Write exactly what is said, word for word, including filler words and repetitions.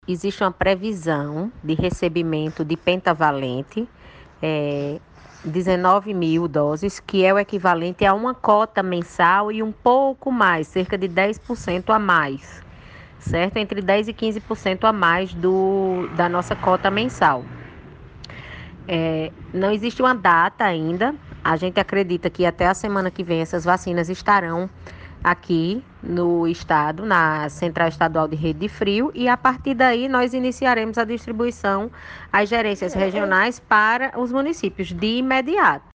Existe uma previsão de recebimento de pentavalente, é, dezenove mil doses, que é o equivalente a uma cota mensal e um pouco mais, cerca de dez por cento a mais, certo? Entre dez e quinze por cento a mais do, da nossa cota mensal. É, não existe uma data ainda. A gente acredita que até a semana que vem essas vacinas estarão aqui no estado, na Central Estadual de Rede de Frio, e a partir daí nós iniciaremos a distribuição às gerências regionais para os municípios de imediato.